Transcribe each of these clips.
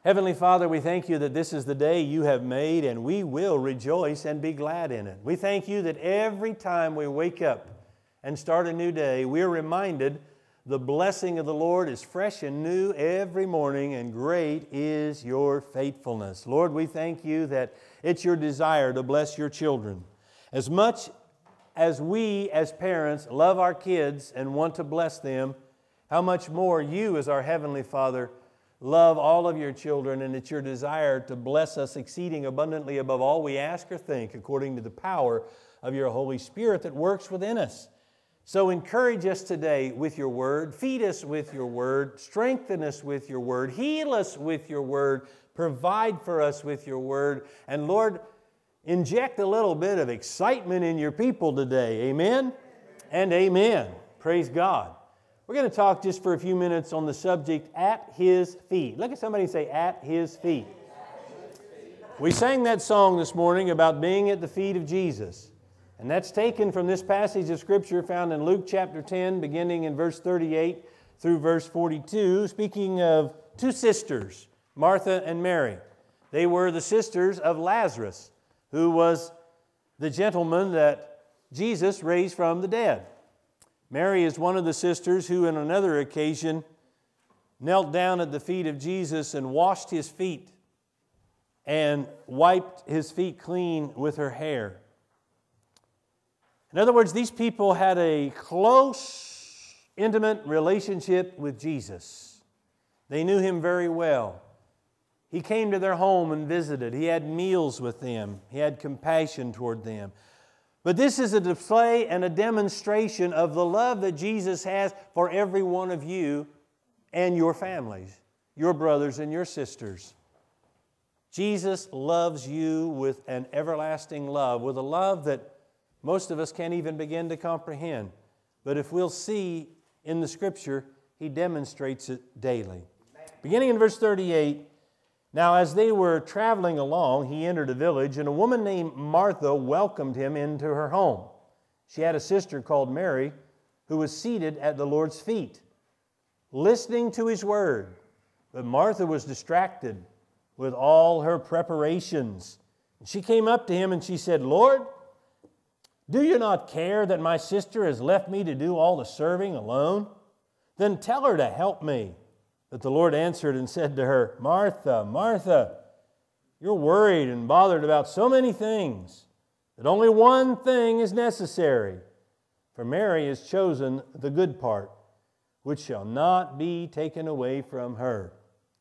Heavenly Father, we thank you that this is the day you have made, and we will rejoice and be glad in it. We thank you that every time we wake up and start a new day, we're reminded the blessing of the Lord is fresh and new every morning, and great is your faithfulness. Lord, we thank you that it's your desire to bless your children. As much as we as parents love our kids and want to bless them, how much more you as our Heavenly Father love all of your children, and it's your desire to bless us exceeding abundantly above all we ask or think, according to the power of your Holy Spirit that works within us. So encourage us today with your word, feed us with your word, strengthen us with your word, heal us with your word, provide for us with your word, and Lord, inject a little bit of excitement in your people today. Amen? And amen. Praise God. We're going to talk just for a few minutes on the subject, at His feet. Look at somebody and say, at His feet. We sang that song this morning about being at the feet of Jesus. And that's taken from this passage of Scripture found in Luke chapter 10, beginning in verse 38 through verse 42, speaking of two sisters, Martha and Mary. They were the sisters of Lazarus, who was the gentleman that Jesus raised from the dead. Mary is one of the sisters who, on another occasion, knelt down at the feet of Jesus and washed His feet and wiped His feet clean with her hair. In other words, these people had a close, intimate relationship with Jesus. They knew Him very well. He came to their home and visited. He had meals with them. He had compassion toward them. But this is a display and a demonstration of the love that Jesus has for every one of you and your families, your brothers and your sisters. Jesus loves you with an everlasting love, with a love that most of us can't even begin to comprehend. But if we'll see in the Scripture, He demonstrates it daily. Beginning in verse 38, now as they were traveling along, He entered a village, and a woman named Martha welcomed Him into her home. She had a sister called Mary, who was seated at the Lord's feet, listening to His word. But Martha was distracted with all her preparations. And she came up to Him and she said, Lord, do you not care that my sister has left me to do all the serving alone? Then tell her to help me. But the Lord answered and said to her, Martha, Martha, you're worried and bothered about so many things, that only one thing is necessary. For Mary has chosen the good part, which shall not be taken away from her.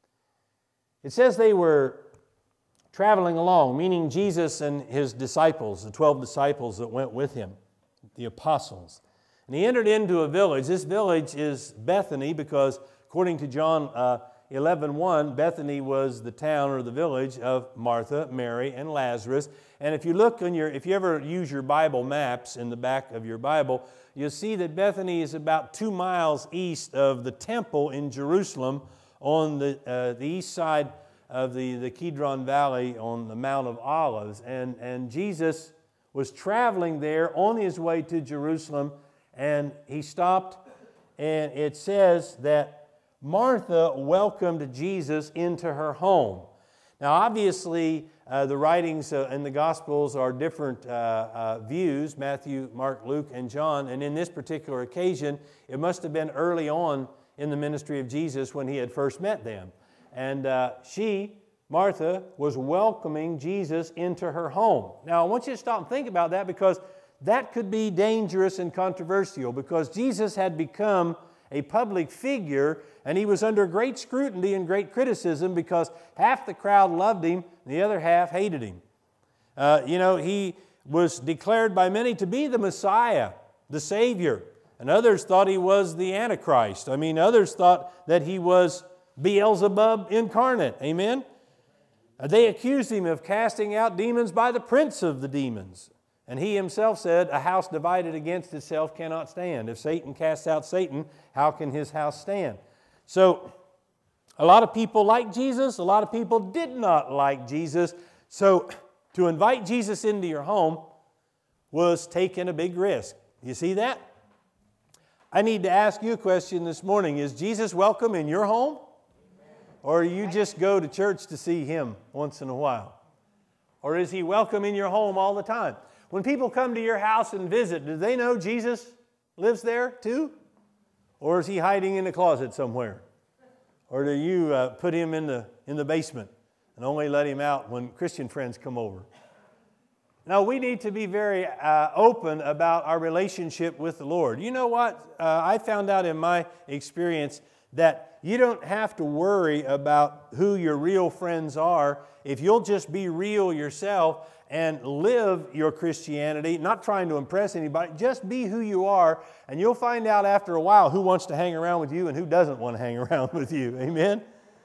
It says they were traveling along, meaning Jesus and His disciples, the 12 disciples that went with Him, the apostles. And He entered into a village. This village is Bethany because according to John 11:1, Bethany was the town or the village of Martha, Mary, and Lazarus. And if you look if you ever use your Bible maps in the back of your Bible, you'll see that Bethany is about 2 miles east of the temple in Jerusalem on the east side of the Kidron Valley on the Mount of Olives. And Jesus was traveling there on His way to Jerusalem, and He stopped, and it says that Martha welcomed Jesus into her home. Now, obviously, the writings in the Gospels are different views, Matthew, Mark, Luke, and John. And in this particular occasion, it must have been early on in the ministry of Jesus when He had first met them. And Martha, was welcoming Jesus into her home. Now, I want you to stop and think about that, because that could be dangerous and controversial, because Jesus had become a public figure, and He was under great scrutiny and great criticism because half the crowd loved Him and the other half hated Him. He was declared by many to be the Messiah, the Savior, and others thought He was the Antichrist. Others thought that He was Beelzebub incarnate. Amen? They accused Him of casting out demons by the prince of the demons. And He Himself said, a house divided against itself cannot stand. If Satan casts out Satan, how can his house stand? So, a lot of people liked Jesus. A lot of people did not like Jesus. So, to invite Jesus into your home was taking a big risk. You see that? I need to ask you a question this morning. Is Jesus welcome in your home? Or you just go to church to see Him once in a while? Or is He welcome in your home all the time? When people come to your house and visit, do they know Jesus lives there too? Or is He hiding in the closet somewhere? Or do you put Him in the basement and only let Him out when Christian friends come over? Now, we need to be very open about our relationship with the Lord. You know what? I found out in my experience that you don't have to worry about who your real friends are if you'll just be real yourself and live your Christianity, not trying to impress anybody. Just be who you are, and you'll find out after a while who wants to hang around with you and who doesn't want to hang around with you. Amen?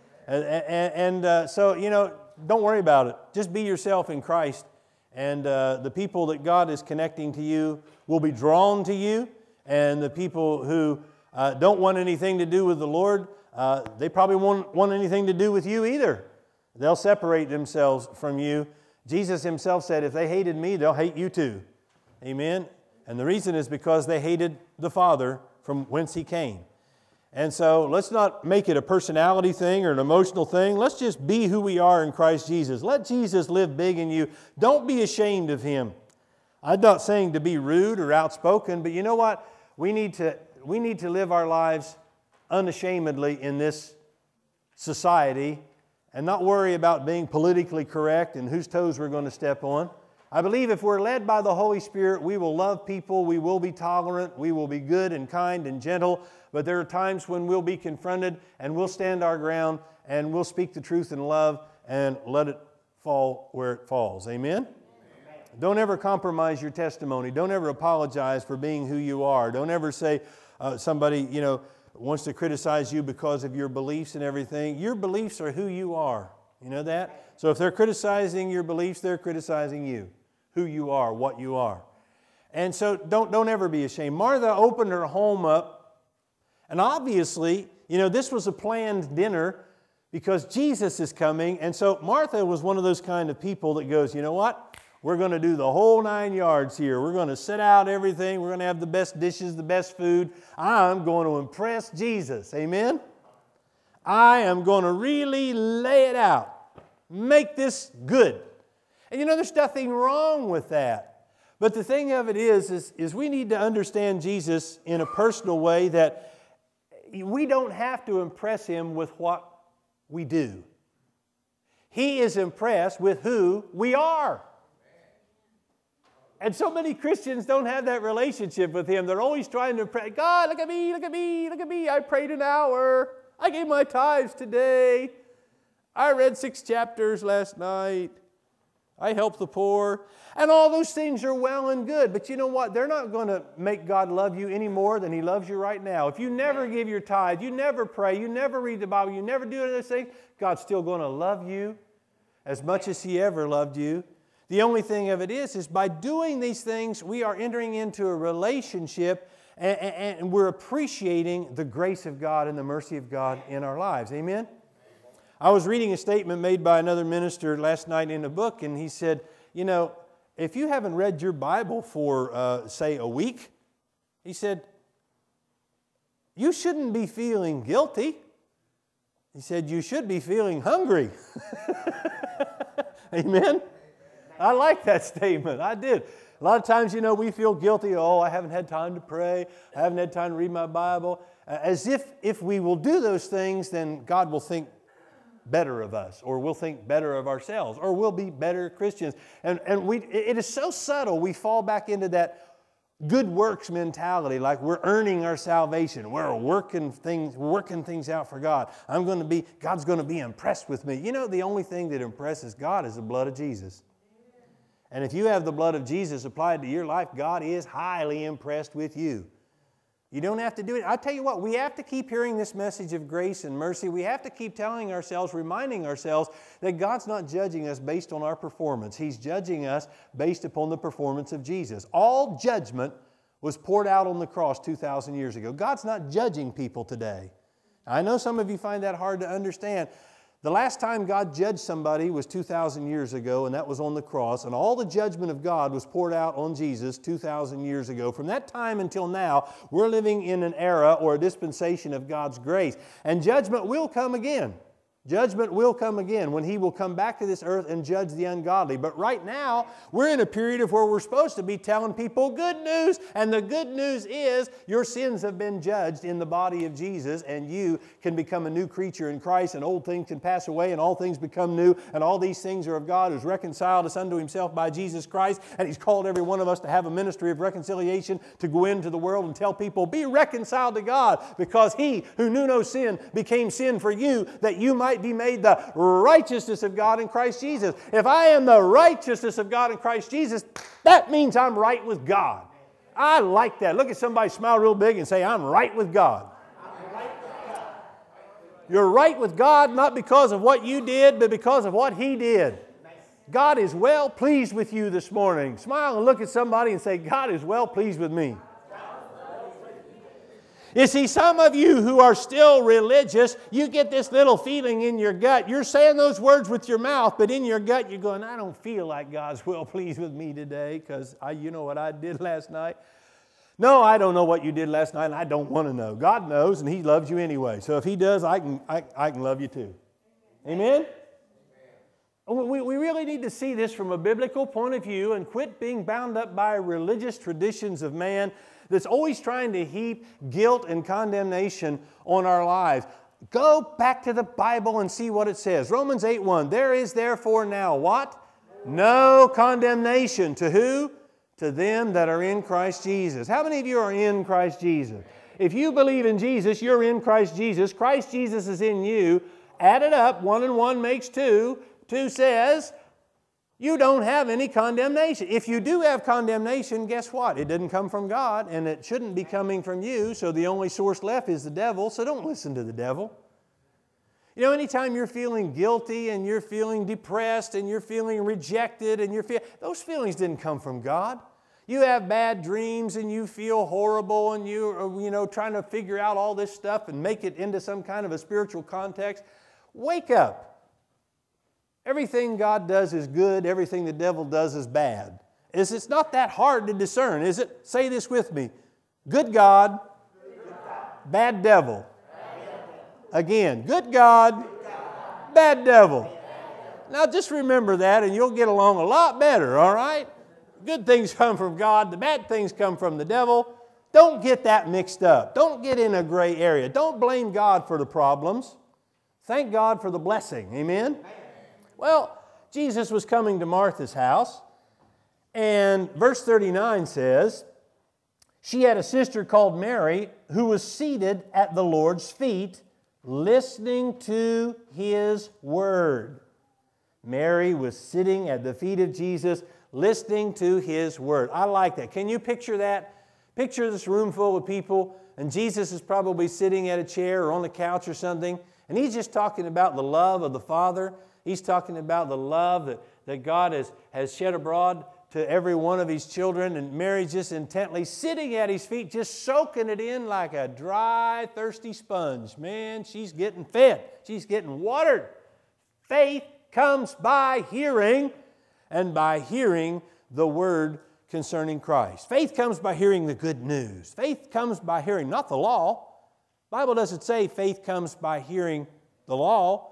So, you know, don't worry about it. Just be yourself in Christ. And the people that God is connecting to you will be drawn to you. And the people who don't want anything to do with the Lord, they probably won't want anything to do with you either. They'll separate themselves from you. Jesus Himself said, if they hated me, they'll hate you too. Amen? And the reason is because they hated the Father from whence He came. And so let's not make it a personality thing or an emotional thing. Let's just be who we are in Christ Jesus. Let Jesus live big in you. Don't be ashamed of Him. I'm not saying to be rude or outspoken, but you know what? We need to live our lives unashamedly in this society and not worry about being politically correct and whose toes we're going to step on. I believe if we're led by the Holy Spirit, we will love people, we will be tolerant, we will be good and kind and gentle, but there are times when we'll be confronted and we'll stand our ground and we'll speak the truth in love and let it fall where it falls. Amen? Don't ever compromise your testimony. Don't ever apologize for being who you are. Don't ever say somebody, wants to criticize you because of your beliefs and everything. Your beliefs are who you are. You know that? So if they're criticizing your beliefs, they're criticizing you, who you are, what you are. And so don't ever be ashamed. Martha opened her home up, and obviously, this was a planned dinner because Jesus is coming. And so Martha was one of those kind of people that goes, you know what? We're going to do the whole 9 yards here. We're going to set out everything. We're going to have the best dishes, the best food. I'm going to impress Jesus. Amen? I am going to really lay it out. Make this good. And there's nothing wrong with that. But the thing of it is we need to understand Jesus in a personal way, that we don't have to impress Him with what we do. He is impressed with who we are. And so many Christians don't have that relationship with Him. They're always trying to pray, God, look at me, look at me, look at me. I prayed an hour. I gave my tithes today. I read 6 chapters last night. I helped the poor. And all those things are well and good. But you know what? They're not going to make God love you any more than He loves you right now. If you never give your tithe, you never pray, you never read the Bible, you never do any of those things, God's still going to love you as much as He ever loved you. The only thing of it is by doing these things, we are entering into a relationship and we're appreciating the grace of God and the mercy of God in our lives. Amen? I was reading a statement made by another minister last night in a book, and he said, if you haven't read your Bible for, say, a week, he said, you shouldn't be feeling guilty. He said, you should be feeling hungry. Amen? I like that statement. I did. A lot of times, we feel guilty. Oh, I haven't had time to pray. I haven't had time to read my Bible. As if we will do those things, then God will think better of us, or we'll think better of ourselves, or we'll be better Christians. And it is so subtle, we fall back into that good works mentality, like we're earning our salvation. We're working things out for God. God's going to be impressed with me. The only thing that impresses God is the blood of Jesus. And if you have the blood of Jesus applied to your life, God is highly impressed with you. You don't have to do it. I'll tell you what, we have to keep hearing this message of grace and mercy. We have to keep telling ourselves, reminding ourselves that God's not judging us based on our performance. He's judging us based upon the performance of Jesus. All judgment was poured out on the cross 2,000 years ago. God's not judging people today. I know some of you find that hard to understand. The last time God judged somebody was 2,000 years ago, and that was on the cross. And all the judgment of God was poured out on Jesus 2,000 years ago. From that time until now, we're living in an era or a dispensation of God's grace. And judgment will come again. Judgment will come again when He will come back to this earth and judge the ungodly. But right now, we're in a period of where we're supposed to be telling people good news. And the good news is your sins have been judged in the body of Jesus, and you can become a new creature in Christ, and old things can pass away and all things become new. And all these things are of God, who's reconciled us unto Himself by Jesus Christ. And He's called every one of us to have a ministry of reconciliation, to go into the world and tell people, be reconciled to God, because He who knew no sin became sin for you, that you might be made the righteousness of God in Christ Jesus. If I am the righteousness of God in Christ Jesus, that means I'm right with God. I like that. Look at somebody, smile real big and say, I'm right with God. You're right with God not because of what you did, but because of what He did. God is well pleased with you this morning. Smile and look at somebody and say, God is well pleased with me. You see, some of you who are still religious, you get this little feeling in your gut. You're saying those words with your mouth, but in your gut you're going, I don't feel like God's well pleased with me today because you know what I did last night? No, I don't know what you did last night, and I don't want to know. God knows, and He loves you anyway. So if He does, I can love you too. Amen? We really need to see this from a biblical point of view and quit being bound up by religious traditions of man that's always trying to heap guilt and condemnation on our lives. Go back to the Bible and see what it says. Romans 8:1, there is therefore now what? No condemnation. To who? To them that are in Christ Jesus. How many of you are in Christ Jesus? If you believe in Jesus, you're in Christ Jesus. Christ Jesus is in you. Add it up. 1 and 1 makes 2. 2 says, you don't have any condemnation. If you do have condemnation, guess what? It didn't come from God, and it shouldn't be coming from you, so the only source left is the devil, so don't listen to the devil. You know, anytime you're feeling guilty and you're feeling depressed and you're feeling rejected and those feelings didn't come from God. You have bad dreams and you feel horrible and you're trying to figure out all this stuff and make it into some kind of a spiritual context. Wake up. Everything God does is good. Everything the devil does is bad. It's not that hard to discern, is it? Say this with me. Good God, bad devil. Again, good God, bad devil. Now just remember that and you'll get along a lot better, all right? Good things come from God. The bad things come from the devil. Don't get that mixed up. Don't get in a gray area. Don't blame God for the problems. Thank God for the blessing. Amen? Well, Jesus was coming to Martha's house, and verse 39 says, she had a sister called Mary who was seated at the Lord's feet, listening to His word. Mary was sitting at the feet of Jesus, listening to His word. I like that. Can you picture that? Picture this room full of people, and Jesus is probably sitting at a chair or on the couch or something, and He's just talking about the love of the Father. He's talking about the love that God has shed abroad to every one of His children. And Mary's just intently sitting at His feet, just soaking it in like a dry, thirsty sponge. Man, she's getting fed. She's getting watered. Faith comes by hearing, and by hearing the word concerning Christ. Faith comes by hearing the good news. Faith comes by hearing, not the law. The Bible doesn't say faith comes by hearing the law.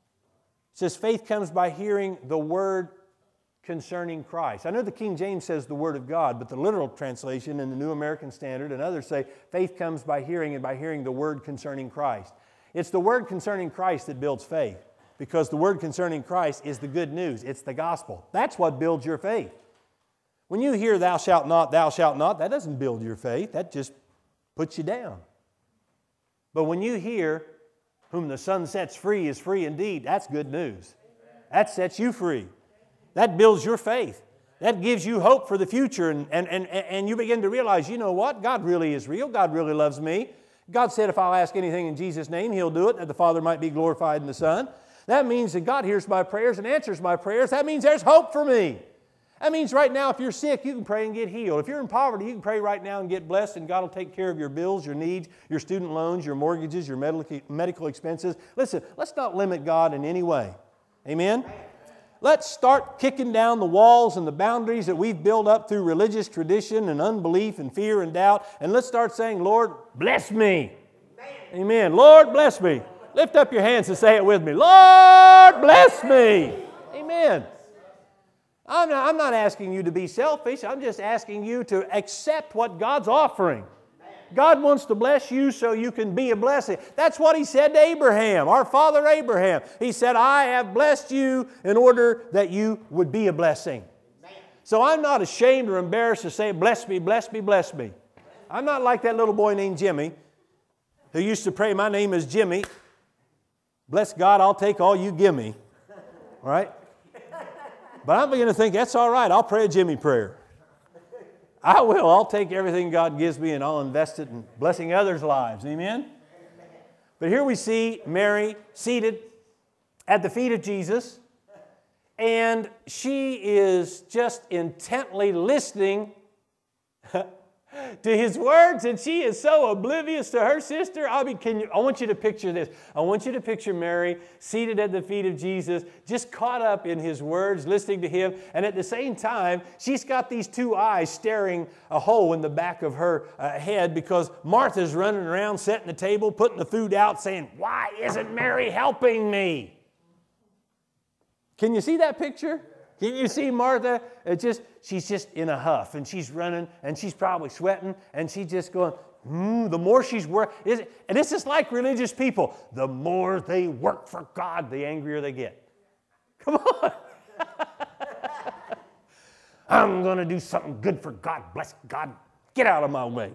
It says faith comes by hearing the word concerning Christ. I know the King James says the word of God, but the literal translation in the New American Standard and others say faith comes by hearing, and by hearing the word concerning Christ. It's the word concerning Christ that builds faith, because the word concerning Christ is the good news. It's the gospel. That's what builds your faith. When you hear thou shalt not, that doesn't build your faith. That just puts you down. But when you hear whom the Son sets free is free indeed, that's good news. That sets you free. That builds your faith. That gives you hope for the future, and you begin to realize, you know what? God really is real. God really loves me. God said if I'll ask anything in Jesus' name, He'll do it, that the Father might be glorified in the Son. That means that God hears my prayers and answers my prayers. That means there's hope for me. That means right now, if you're sick, you can pray and get healed. If you're in poverty, you can pray right now and get blessed, and God will take care of your bills, your needs, your student loans, your mortgages, your medical expenses. Listen, let's not limit God in any way. Amen? Let's start kicking down the walls and the boundaries that we've built up through religious tradition and unbelief and fear and doubt, and let's start saying, Lord, bless me. Amen. Lord, bless me. Lift up your hands and say it with me. Lord, bless me. Amen. I'm not asking you to be selfish. I'm just asking you to accept what God's offering. God wants to bless you so you can be a blessing. That's what He said to Abraham, our father Abraham. He said, I have blessed you in order that you would be a blessing. So I'm not ashamed or embarrassed to say, bless me, bless me, bless me. I'm not like that little boy named Jimmy who used to pray, my name is Jimmy. Bless God, I'll take all you give me. All right? But I'm beginning to think, that's all right. I'll pray a Jimmy prayer. I will. I'll take everything God gives me and I'll invest it in blessing others' lives. Amen? But here we see Mary seated at the feet of Jesus, and she is just intently listening to His words, and she is so oblivious to her sister. I want you to picture this. I want you to picture Mary seated at the feet of Jesus, just caught up in His words, listening to Him, and at the same time, she's got these two eyes staring a hole in the back of her head because Martha's running around, setting the table, putting the food out, saying, why isn't Mary helping me? Can you see that picture? Can you see Martha? She's just in a huff, and she's running, and she's probably sweating, and she's just going, the more she's working. And this is like religious people. The more they work for God, the angrier they get. Come on. I'm going to do something good for God. Bless God. Get out of my way.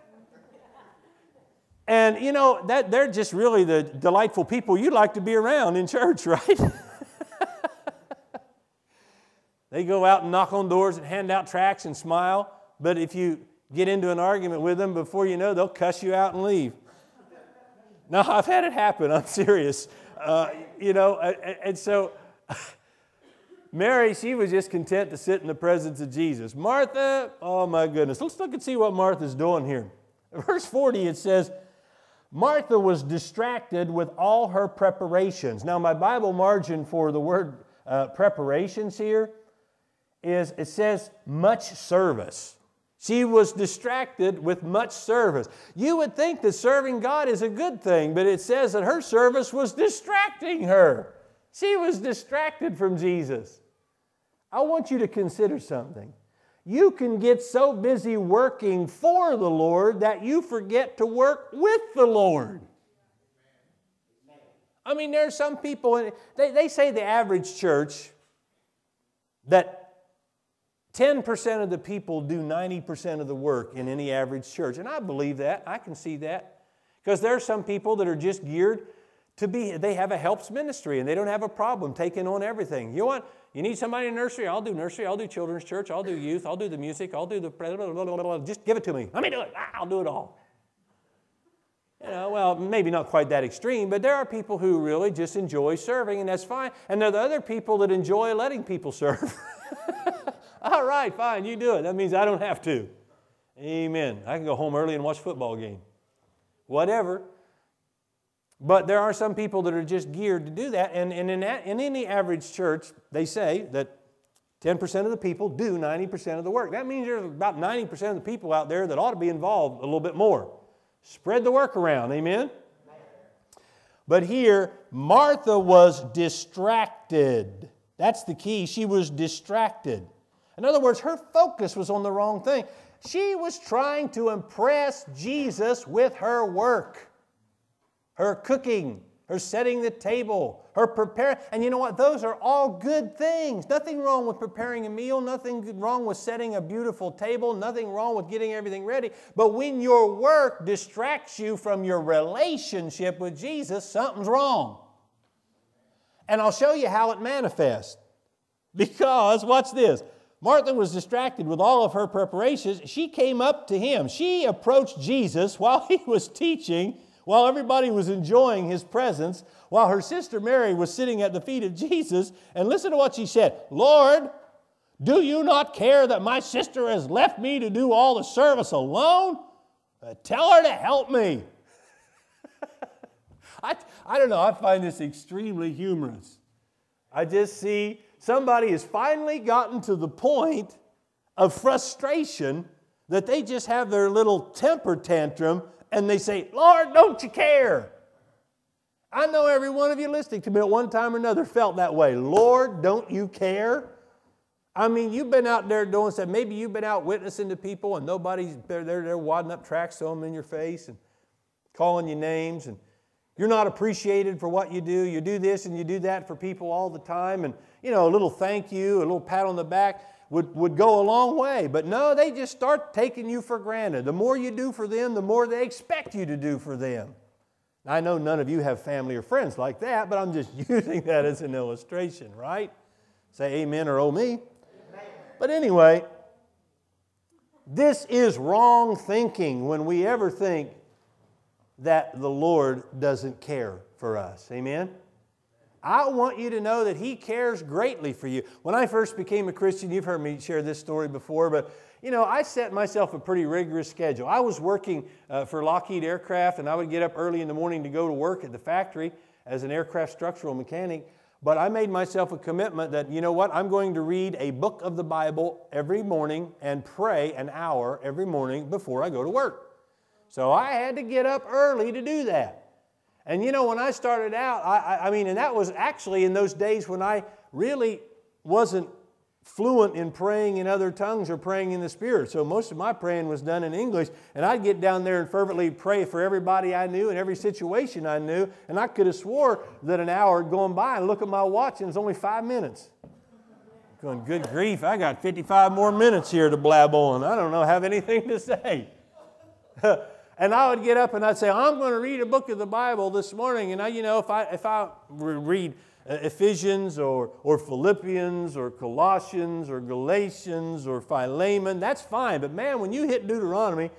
And, you know, they're just really the delightful people you'd like to be around in church, right? They go out and knock on doors and hand out tracts and smile. But if you get into an argument with them, before you know, they'll cuss you out and leave. No, I've had it happen. I'm serious. And so Mary, she was just content to sit in the presence of Jesus. Martha, oh my goodness. Let's look and see what Martha's doing here. In verse 40, it says, Martha was distracted with all her preparations. Now, my Bible margin for the word preparations here is, it says, much service. She was distracted with much service. You would think that serving God is a good thing, but it says that her service was distracting her. She was distracted from Jesus. I want you to consider something. You can get so busy working for the Lord that you forget to work with the Lord. I mean, there's some people, they say the average church, that 10% of the people do 90% of the work in any average church. And I believe that. I can see that. Because there are some people that are just geared to they have a helps ministry and they don't have a problem taking on everything. You know what? You need somebody in nursery? I'll do nursery. I'll do children's church. I'll do youth. I'll do the music. I'll do the blah, blah, blah, blah, blah. Just give it to me. Let me do it. I'll do it all. You know, well, maybe not quite that extreme, but there are people who really just enjoy serving, and that's fine. And there are the other people that enjoy letting people serve. All right, fine, you do it. That means I don't have to. Amen. I can go home early and watch a football game. Whatever. But there are some people that are just geared to do that. And in any average church, they say that 10% of the people do 90% of the work. That means there's about 90% of the people out there that ought to be involved a little bit more. Spread the work around. Amen? But here, Martha was distracted. That's the key. She was distracted. In other words, her focus was on the wrong thing. She was trying to impress Jesus with her work, her cooking, her setting the table, her preparing. And you know what? Those are all good things. Nothing wrong with preparing a meal. Nothing wrong with setting a beautiful table. Nothing wrong with getting everything ready. But when your work distracts you from your relationship with Jesus, something's wrong. And I'll show you how it manifests. Because, watch this. Martha was distracted with all of her preparations. She came up to Him. She approached Jesus while He was teaching, while everybody was enjoying His presence, while her sister Mary was sitting at the feet of Jesus. And listen to what she said. Lord, do you not care that my sister has left me to do all the service alone? Tell her to help me. I don't know. I find this extremely humorous. I just see somebody has finally gotten to the point of frustration that they just have their little temper tantrum and they say, Lord, don't you care? I know every one of you listening to me at one time or another felt that way. Lord, don't you care? I mean, you've been out there doing stuff. Maybe you've been out witnessing to people and nobody's, they're wadding up tracts, throwing them in your face and calling you names, and you're not appreciated for what you do. You do this and you do that for people all the time, and a little thank you, a little pat on the back would go a long way. But no, they just start taking you for granted. The more you do for them, the more they expect you to do for them. I know none of you have family or friends like that, but I'm just using that as an illustration, right? Say amen or oh me. Amen. But anyway, this is wrong thinking when we ever think that the Lord doesn't care for us. Amen? I want you to know that He cares greatly for you. When I first became a Christian, you've heard me share this story before, but I set myself a pretty rigorous schedule. I was working for Lockheed Aircraft, and I would get up early in the morning to go to work at the factory as an aircraft structural mechanic. But I made myself a commitment that, I'm going to read a book of the Bible every morning and pray an hour every morning before I go to work. So I had to get up early to do that. And when I started out, and that was actually in those days when I really wasn't fluent in praying in other tongues or praying in the Spirit. So most of my praying was done in English, and I'd get down there and fervently pray for everybody I knew and every situation I knew, and I could have swore that an hour had gone by and look at my watch and it was only 5 minutes. Going, good grief, I got 55 more minutes here to blab on. I don't have anything to say. And I would get up and I'd say, I'm going to read a book of the Bible this morning. And if I read Ephesians or Philippians or Colossians or Galatians or Philemon, that's fine. But man, when you hit Deuteronomy,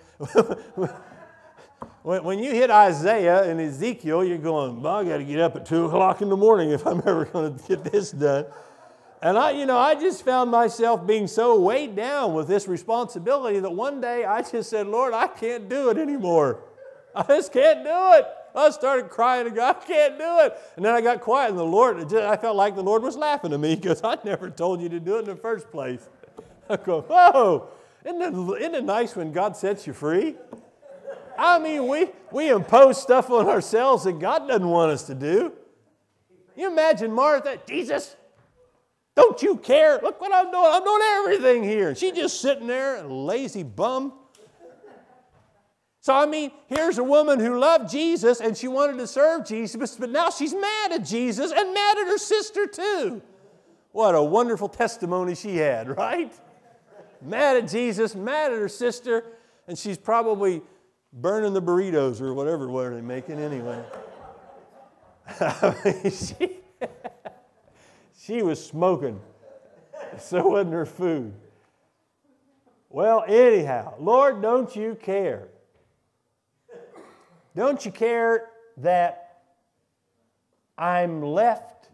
when you hit Isaiah and Ezekiel, you're going, well, I got to get up at 2 o'clock in the morning if I'm ever going to get this done. And I just found myself being so weighed down with this responsibility that one day I just said, Lord, I can't do it anymore. I just can't do it. I started crying to God, I can't do it. And then I got quiet, and I felt like the Lord was laughing at me because I never told you to do it in the first place. I go, whoa, isn't it nice when God sets you free? I mean, we impose stuff on ourselves that God doesn't want us to do. You imagine Martha, Jesus, don't you care? Look what I'm doing. I'm doing everything here. And she's just sitting there, a lazy bum. So, here's a woman who loved Jesus and she wanted to serve Jesus, but now she's mad at Jesus and mad at her sister too. What a wonderful testimony she had, right? Mad at Jesus, mad at her sister, and she's probably burning the burritos or whatever they're making anyway. She was smoking. So wasn't her food. Well, anyhow, Lord, don't you care? Don't you care that I'm left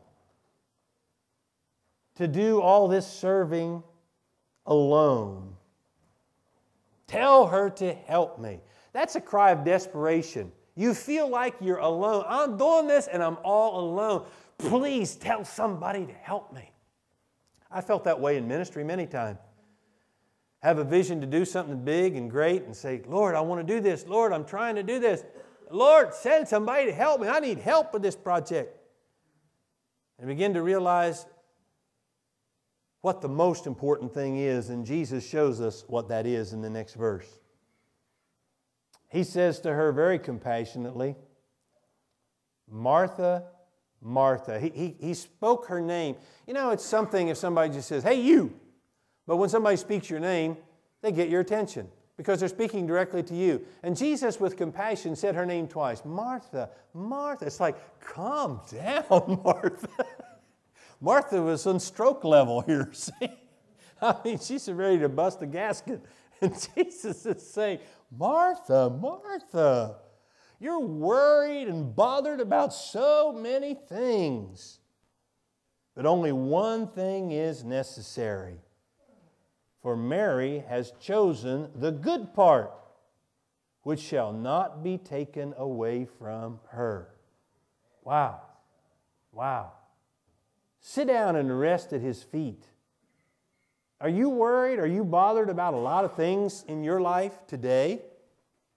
to do all this serving alone? Tell her to help me. That's a cry of desperation. You feel like you're alone. I'm doing this and I'm all alone. Please tell somebody to help me. I felt that way in ministry many times. Have a vision to do something big and great and say, Lord, I want to do this. Lord, I'm trying to do this. Lord, send somebody to help me. I need help with this project. And begin to realize what the most important thing is, and Jesus shows us what that is in the next verse. He says to her very compassionately, Martha, Martha. He spoke her name. It's something if somebody just says, hey, you. But when somebody speaks your name, they get your attention because they're speaking directly to you. And Jesus, with compassion, said her name twice. Martha, Martha. It's like, calm down, Martha. Martha was on stroke level here, see? She's ready to bust a gasket. And Jesus is saying, Martha, Martha. You're worried and bothered about so many things. But only one thing is necessary. For Mary has chosen the good part, which shall not be taken away from her. Wow. Wow. Sit down and rest at His feet. Are you worried? Are you bothered about a lot of things in your life today?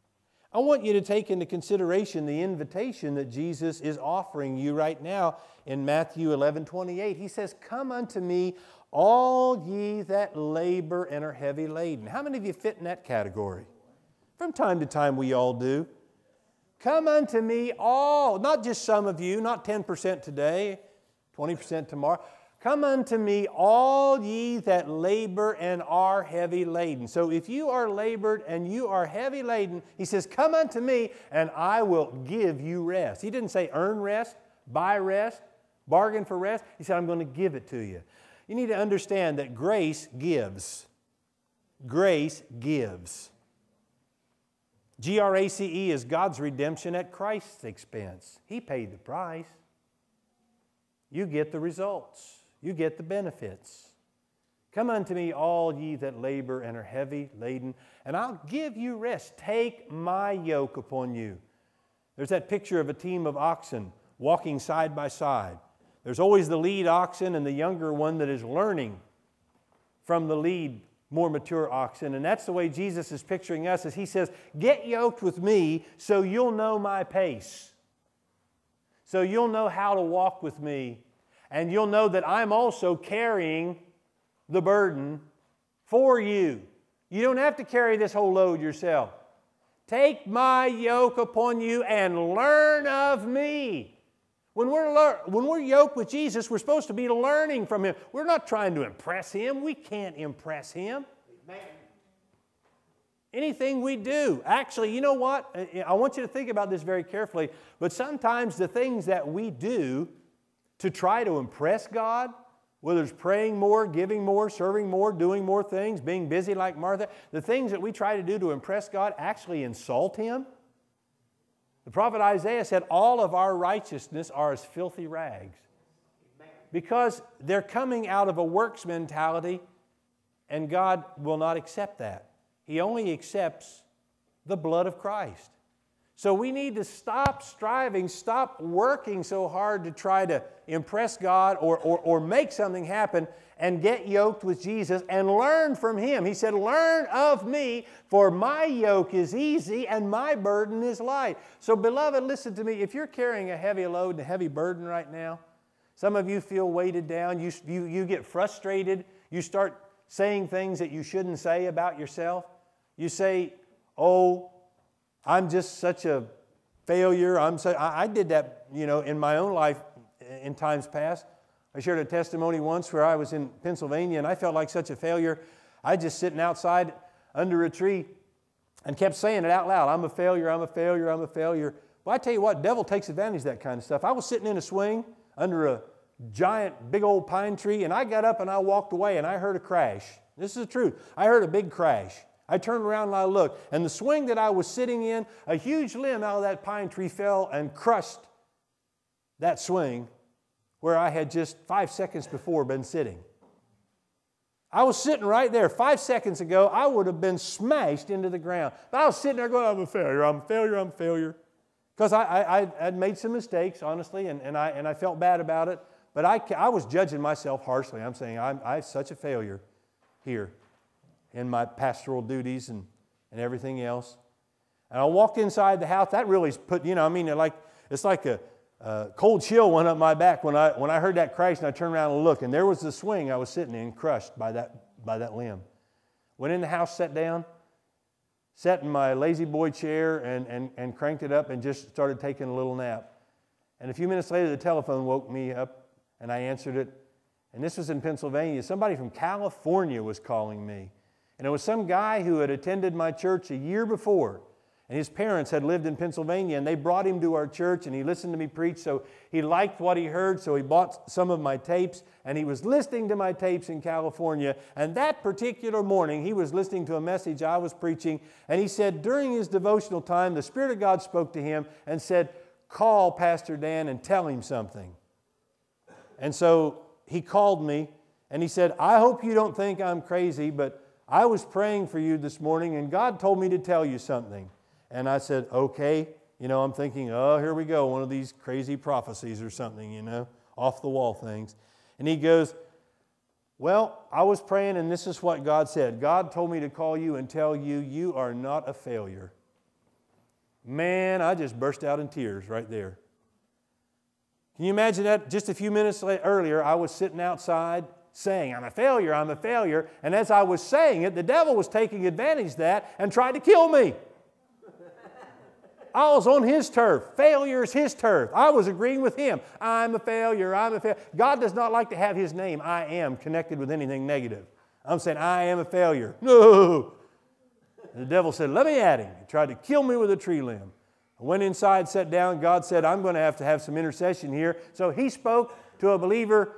I want you to take into consideration the invitation that Jesus is offering you right now in Matthew 11:28. He says, "Come unto me, all ye that labor and are heavy laden." How many of you fit in that category? From time to time we all do. Come unto me all, not just some of you, not 10% today, 20% tomorrow. Come unto me, all ye that labor and are heavy laden. So if you are labored and you are heavy laden, He says, come unto me and I will give you rest. He didn't say earn rest, buy rest, bargain for rest. He said, I'm going to give it to you. You need to understand that grace gives. Grace gives. GRACE is God's redemption at Christ's expense. He paid the price. You get the results. You get the benefits. Come unto me, all ye that labor and are heavy laden, and I'll give you rest. Take my yoke upon you. There's that picture of a team of oxen walking side by side. There's always the lead oxen and the younger one that is learning from the lead, more mature oxen. And that's the way Jesus is picturing us as He says, get yoked with me so you'll know my pace. So you'll know how to walk with me. And you'll know that I'm also carrying the burden for you. You don't have to carry this whole load yourself. Take my yoke upon you and learn of me. When we're yoked with Jesus, we're supposed to be learning from Him. We're not trying to impress Him. We can't impress Him. Amen. Anything we do. Actually, you know what? I want you to think about this very carefully. But sometimes the things that we do to try to impress God, whether it's praying more, giving more, serving more, doing more things, being busy like Martha, the things that we try to do to impress God actually insult Him. The prophet Isaiah said, all of our righteousness are as filthy rags. Because they're coming out of a works mentality, and God will not accept that. He only accepts the blood of Christ. So we need to stop striving, stop working so hard to try to impress God or make something happen, and get yoked with Jesus and learn from Him. He said, learn of me, for my yoke is easy and my burden is light. So beloved, listen to me. If you're carrying a heavy load and a heavy burden right now, some of you feel weighted down, you get frustrated, you start saying things that you shouldn't say about yourself. You say, oh, I'm just such a failure. I did that, in my own life in times past. I shared a testimony once where I was in Pennsylvania and I felt like such a failure. I just sitting outside under a tree and kept saying it out loud. I'm a failure, I'm a failure, I'm a failure. Well, I tell you what, the devil takes advantage of that kind of stuff. I was sitting in a swing under a giant, big old pine tree, and I got up and I walked away and I heard a crash. This is the truth. I heard a big crash. I turned around and I looked, and the swing that I was sitting in, a huge limb out of that pine tree fell and crushed that swing where I had just 5 seconds before been sitting. I was sitting right there. 5 seconds ago, I would have been smashed into the ground. But I was sitting there going, I'm a failure, I'm a failure, I'm a failure. Because I'd made some mistakes, honestly, and I felt bad about it. But I was judging myself harshly. I'm saying, I'm such a failure here in my pastoral duties and everything else. And I walked inside the house. That really put, it's like a cold chill went up my back when I heard that crash, and I turned around and looked, and there was the swing I was sitting in, crushed by that limb. Went in the house, sat down, sat in my lazy boy chair and cranked it up and just started taking a little nap. And a few minutes later, the telephone woke me up, and I answered it. And this was in Pennsylvania. Somebody from California was calling me. And it was some guy who had attended my church a year before. And his parents had lived in Pennsylvania, and they brought him to our church, and he listened to me preach, so he liked what he heard, so he bought some of my tapes, and he was listening to my tapes in California. And that particular morning, he was listening to a message I was preaching, and he said during his devotional time, the Spirit of God spoke to him and said, call Pastor Dan and tell him something. And so he called me, and he said, I hope you don't think I'm crazy, but I was praying for you this morning, and God told me to tell you something. And I said, okay. I'm thinking, oh, here we go, one of these crazy prophecies or something, off the wall things. And he goes, well, I was praying, and this is what God said. God told me to call you and tell you, you are not a failure. Man, I just burst out in tears right there. Can you imagine that? Just a few minutes earlier, I was sitting outside saying, I'm a failure, I'm a failure. And as I was saying it, the devil was taking advantage of that and tried to kill me. I was on his turf. Failure is his turf. I was agreeing with him. I'm a failure, I'm a failure. God does not like to have his name, I am, connected with anything negative. I'm saying, I am a failure. No! And the devil said, let me at him. He tried to kill me with a tree limb. I went inside, sat down. God said, I'm going to have some intercession here. So he spoke to a believer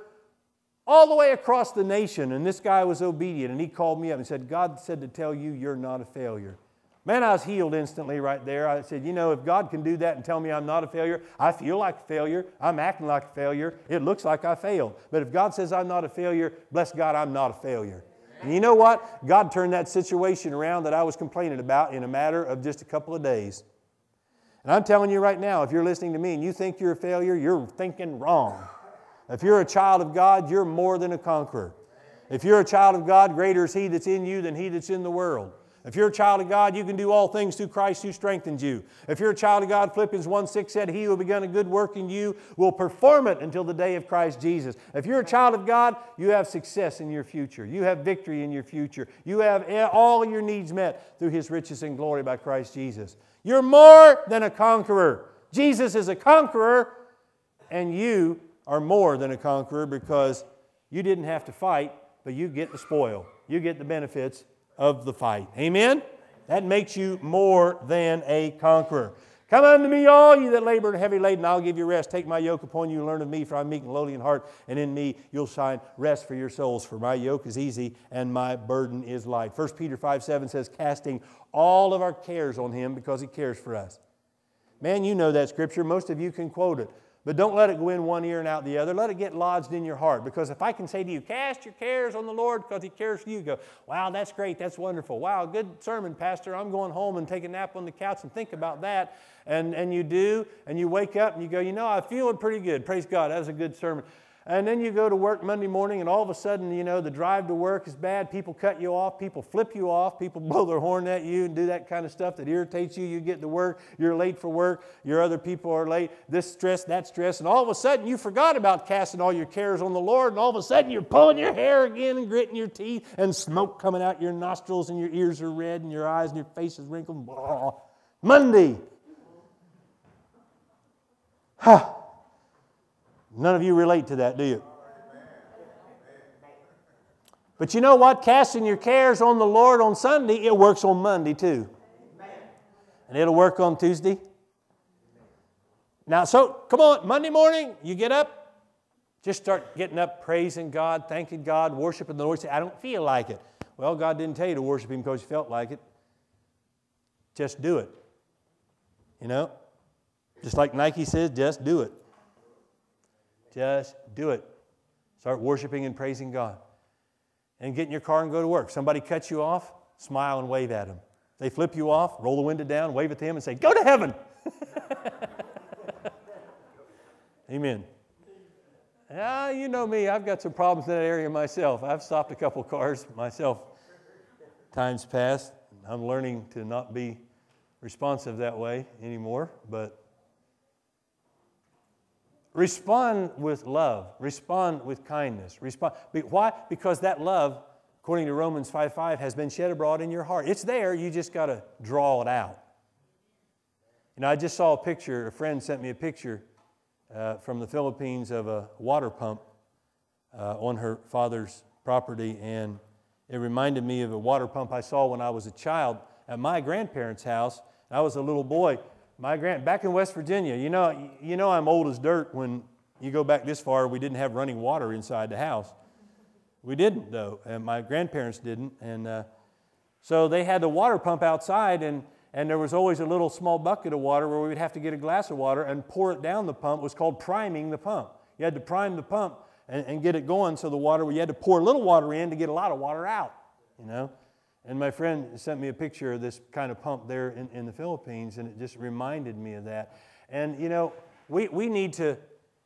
all the way across the nation, and this guy was obedient, and he called me up and said, God said to tell you you're not a failure. Man, I was healed instantly right there. I said, you know, if God can do that and tell me I'm not a failure, I feel like a failure. I'm acting like a failure. It looks like I failed. But if God says I'm not a failure, bless God, I'm not a failure. And you know what? God turned that situation around that I was complaining about in a matter of just a couple of days. And I'm telling you right now, if you're listening to me and you think you're a failure, you're thinking wrong. If you're a child of God, you're more than a conqueror. If you're a child of God, greater is He that's in you than he that's in the world. If you're a child of God, you can do all things through Christ who strengthens you. If you're a child of God, Philippians 1:6 said, He who has begun a good work in you will perform it until the day of Christ Jesus. If you're a child of God, you have success in your future. You have victory in your future. You have all your needs met through His riches and glory by Christ Jesus. You're more than a conqueror. Jesus is a conqueror, and you are more than a conqueror because you didn't have to fight, but you get the spoil. You get the benefits of the fight. Amen? That makes you more than a conqueror. Come unto me, all you that labor and heavy laden, I'll give you rest. Take my yoke upon you and learn of me, for I'm meek and lowly in heart, and in me you'll find rest for your souls. For my yoke is easy and my burden is light. 1 Peter 5:7 says, casting all of our cares on Him because He cares for us. Man, you know that scripture. Most of you can quote it. But don't let it go in one ear and out the other. Let it get lodged in your heart. Because if I can say to you, cast your cares on the Lord because He cares for you, go, wow, that's great, that's wonderful. Wow, good sermon, Pastor. I'm going home and take a nap on the couch and think about that. And you do, and you wake up and you go, you know, I'm feeling pretty good. Praise God, that was a good sermon. And then you go to work Monday morning and all of a sudden, you know, the drive to work is bad. People cut you off. People flip you off. People blow their horn at you and do that kind of stuff that irritates you. You get to work. You're late for work. Your other people are late. This stress, that stress. And all of a sudden, you forgot about casting all your cares on the Lord. And all of a sudden, you're pulling your hair again and gritting your teeth and smoke coming out your nostrils and your ears are red and your eyes and your face is wrinkled. Blah. Monday. Ha. None of you relate to that, do you? But you know what? Casting your cares on the Lord on Sunday, it works on Monday too. And it'll work on Tuesday. Now, so, come on, Monday morning, you get up, just start getting up, praising God, thanking God, worshiping the Lord. Say, I don't feel like it. Well, God didn't tell you to worship Him because you felt like it. Just do it. You know? Just like Nike says, just do it. Just do it. Start worshiping and praising God. And get in your car and go to work. Somebody cuts you off, smile and wave at them. They flip you off, roll the window down, wave at them and say, go to heaven. Amen. You know me, I've got some problems in that area myself. I've stopped a couple cars myself times past. I'm learning to not be responsive that way anymore, but respond with love. Respond with kindness. Why? Because that love, according to Romans 5:5, has been shed abroad in your heart. It's there. You just got to draw it out. You know, I just saw a picture. A friend sent me a picture from the Philippines of a water pump on her father's property, and it reminded me of a water pump I saw when I was a child at my grandparents' house. I was a little boy. Back in West Virginia, you know I'm old as dirt when you go back this far. We didn't have running water inside the house. We didn't, though, and my grandparents didn't. And so they had the water pump outside, and there was always a little small bucket of water where we would have to get a glass of water and pour it down the pump. It was called priming the pump. You had to prime the pump and get it going so the water, you had to pour a little water in to get a lot of water out, you know. And my friend sent me a picture of this kind of pump there in the Philippines, and it just reminded me of that. And, you know, we need to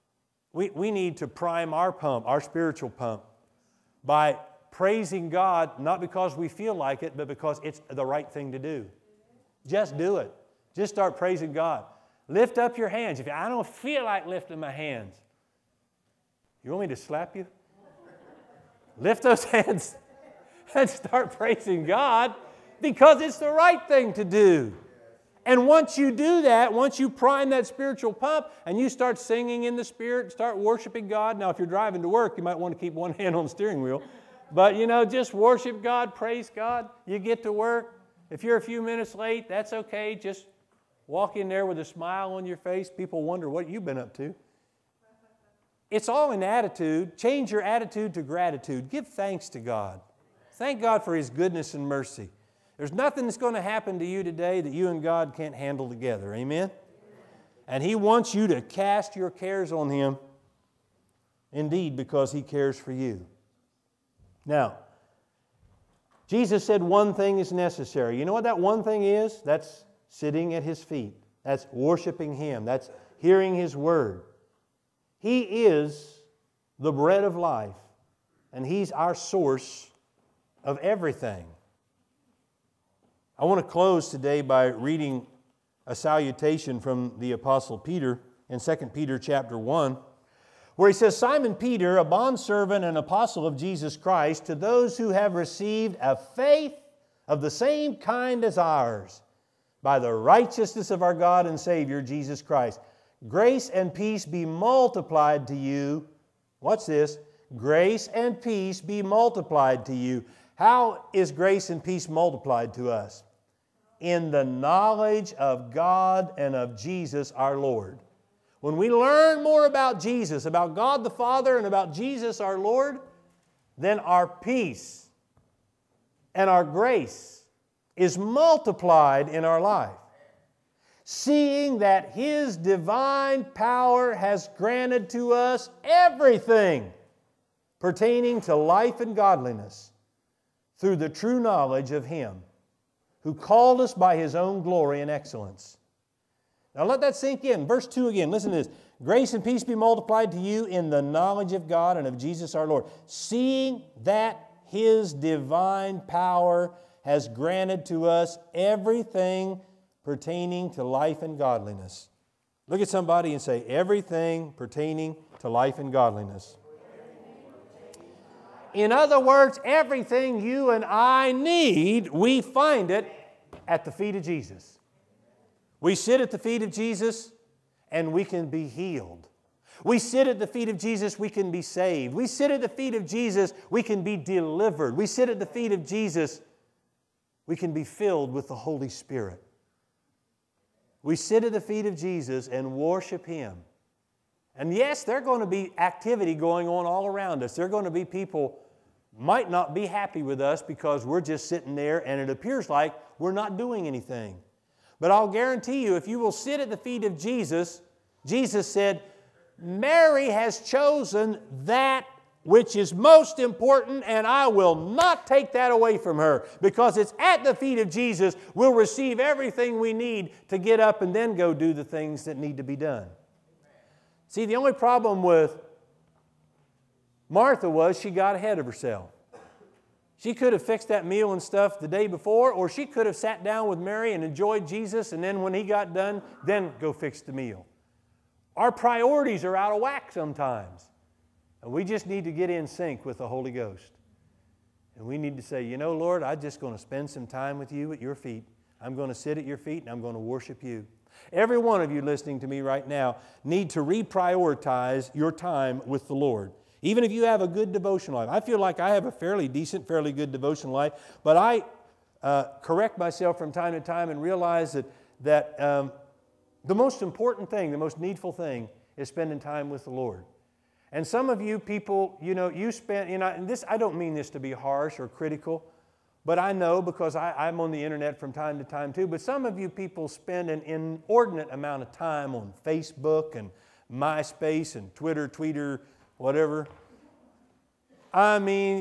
prime our pump, our spiritual pump, by praising God, not because we feel like it, but because it's the right thing to do. Just do it. Just start praising God. Lift up your hands. If I don't feel like lifting my hands, you want me to slap you? Lift those hands and start praising God because it's the right thing to do. And once you do that, once you prime that spiritual pump and you start singing in the Spirit, start worshiping God. Now, if you're driving to work, you might want to keep one hand on the steering wheel. But, just worship God, praise God. You get to work. If you're a few minutes late, that's okay. Just walk in there with a smile on your face. People wonder what you've been up to. It's all in attitude. Change your attitude to gratitude. Give thanks to God. Thank God for His goodness and mercy. There's nothing that's going to happen to you today that you and God can't handle together. Amen? And He wants you to cast your cares on Him, indeed, because He cares for you. Now, Jesus said one thing is necessary. You know what that one thing is? That's sitting at His feet. That's worshiping Him. That's hearing His Word. He is the bread of life, and He's our source of everything. I want to close today by reading a salutation from the Apostle Peter in 2 Peter chapter 1, where he says, Simon Peter, a bondservant and apostle of Jesus Christ, to those who have received a faith of the same kind as ours, by the righteousness of our God and Savior, Jesus Christ. Grace and peace be multiplied to you. Watch this. Grace and peace be multiplied to you. How is grace and peace multiplied to us? In the knowledge of God and of Jesus our Lord. When we learn more about Jesus, about God the Father and about Jesus our Lord, then our peace and our grace is multiplied in our life. Seeing that His divine power has granted to us everything pertaining to life and godliness through the true knowledge of Him who called us by His own glory and excellence. Now let that sink in. Verse 2 again. Listen to this. Grace and peace be multiplied to you in the knowledge of God and of Jesus our Lord. Seeing that His divine power has granted to us everything pertaining to life and godliness. Look at somebody and say, everything pertaining to life and godliness. In other words, everything you and I need, we find it at the feet of Jesus. We sit at the feet of Jesus and we can be healed. We sit at the feet of Jesus, we can be saved. We sit at the feet of Jesus, we can be delivered. We sit at the feet of Jesus, we can be filled with the Holy Spirit. We sit at the feet of Jesus and worship Him. And yes, there's going to be activity going on all around us. There are going to be people might not be happy with us because we're just sitting there and it appears like we're not doing anything. But I'll guarantee you, if you will sit at the feet of Jesus, Jesus said, Mary has chosen that which is most important, and I will not take that away from her, because it's at the feet of Jesus we'll receive everything we need to get up and then go do the things that need to be done. See, the only problem with Martha was she got ahead of herself. She could have fixed that meal and stuff the day before, or she could have sat down with Mary and enjoyed Jesus, and then when He got done, then go fix the meal. Our priorities are out of whack sometimes. And we just need to get in sync with the Holy Ghost. And we need to say, you know, Lord, I'm just going to spend some time with You at Your feet. I'm going to sit at Your feet and I'm going to worship You. Every one of you listening to me right now need to reprioritize your time with the Lord. Even if you have a good devotional life. I feel like I have a fairly decent, fairly good devotional life, but I correct myself from time to time and realize that the most important thing, the most needful thing is spending time with the Lord. And some of you people, you spend, and this, I don't mean this to be harsh or critical, but I know because I'm on the internet from time to time too, but some of you people spend an inordinate amount of time on Facebook and MySpace and Twitter, Tweeter, whatever. I mean,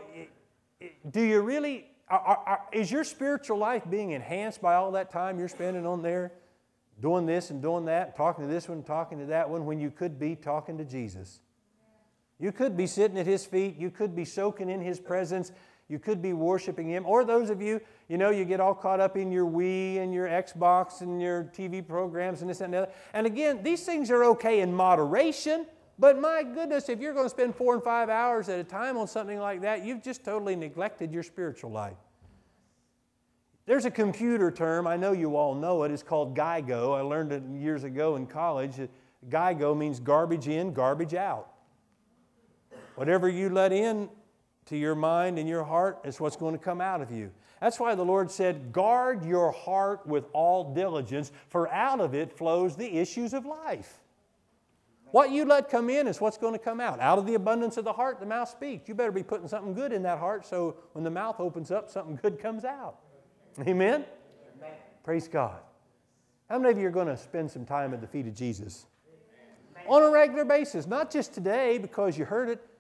do you really, is your spiritual life being enhanced by all that time you're spending on there, doing this and doing that, talking to this one, talking to that one, when you could be talking to Jesus? You could be sitting at His feet. You could be soaking in His presence. You could be worshiping Him. Or those of you, you get all caught up in your Wii and your Xbox and your TV programs and this and the other. And again, these things are okay in moderation. But my goodness, if you're going to spend 4 and 5 hours at a time on something like that, you've just totally neglected your spiritual life. There's a computer term, I know you all know it, it's called GIGO. I learned it years ago in college. GIGO means garbage in, garbage out. Whatever you let in to your mind and your heart is what's going to come out of you. That's why the Lord said, guard your heart with all diligence, for out of it flows the issues of life. What you let come in is what's going to come out. Out of the abundance of the heart, the mouth speaks. You better be putting something good in that heart so when the mouth opens up, something good comes out. Amen? Amen. Praise God. How many of you are going to spend some time at the feet of Jesus? Amen. On a regular basis, not just today because you heard it,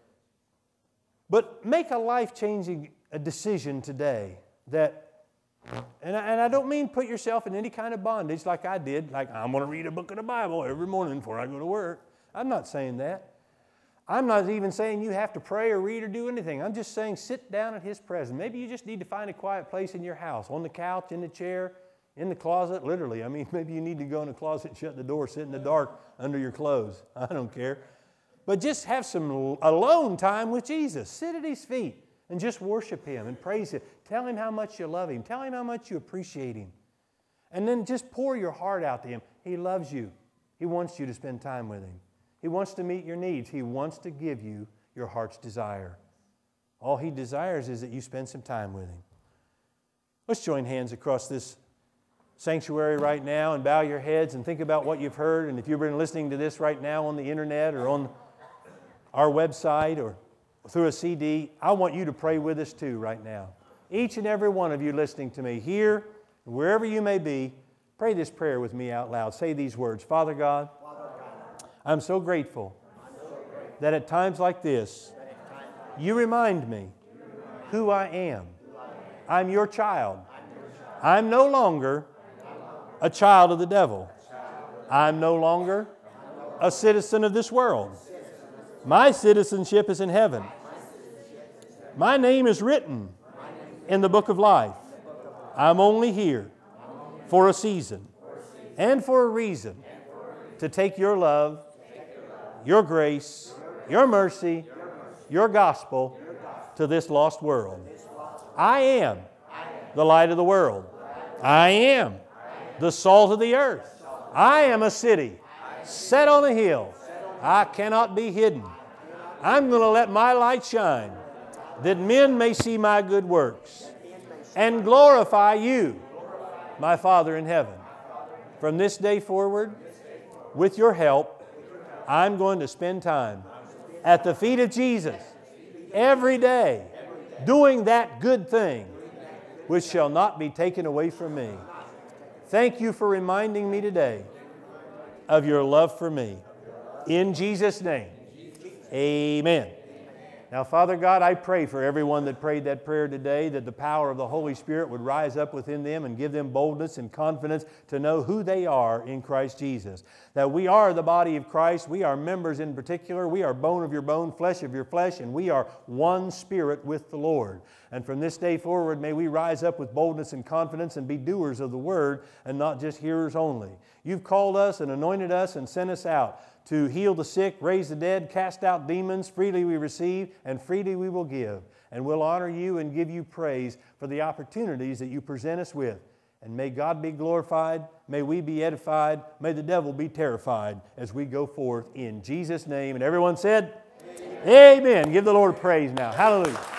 but make a life-changing decision today that, and I don't mean put yourself in any kind of bondage like I did, like I'm going to read a book of the Bible every morning before I go to work. I'm not saying that. I'm not even saying you have to pray or read or do anything. I'm just saying sit down at His presence. Maybe you just need to find a quiet place in your house, on the couch, in the chair, in the closet, literally. I mean, maybe you need to go in the closet and shut the door, sit in the dark under your clothes. I don't care. But just have some alone time with Jesus. Sit at His feet and just worship Him and praise Him. Tell Him how much you love Him. Tell Him how much you appreciate Him. And then just pour your heart out to Him. He loves you. He wants you to spend time with Him. He wants to meet your needs. He wants to give you your heart's desire. All He desires is that you spend some time with Him. Let's join hands across this sanctuary right now and bow your heads and think about what you've heard. And if you've been listening to this right now on the internet or on our website or through a CD, I want you to pray with us too right now. Each and every one of you listening to me here, wherever you may be, pray this prayer with me out loud. Say these words. Father God, I'm so grateful that at times like this, you remind me who I am. I'm your child. I'm no longer a child of the devil. I'm no longer a citizen of this world. My citizenship is in heaven. My name is written in the book of life. I'm only here for a season and for a reason to take your love, your grace, your mercy, your gospel to this lost world. I am the light of the world. I am the salt of the earth. I am a city set on a hill. I cannot be hidden. I'm going to let my light shine that men may see my good works and glorify you, my Father in heaven. From this day forward, with your help, I'm going to spend time at the feet of Jesus every day doing that good thing which shall not be taken away from me. Thank you for reminding me today of your love for me. In Jesus' name, amen. Now, Father God, I pray for everyone that prayed that prayer today that the power of the Holy Spirit would rise up within them and give them boldness and confidence to know who they are in Christ Jesus. That we are the body of Christ. We are members in particular. We are bone of your bone, flesh of your flesh, and we are one spirit with the Lord. And from this day forward, may we rise up with boldness and confidence and be doers of the Word and not just hearers only. You've called us and anointed us and sent us out to heal the sick, raise the dead, cast out demons. Freely we receive, and freely we will give. And we'll honor you and give you praise for the opportunities that you present us with. And may God be glorified, may we be edified, may the devil be terrified as we go forth in Jesus' name. And everyone said, Amen. Amen. Give the Lord praise now. Hallelujah.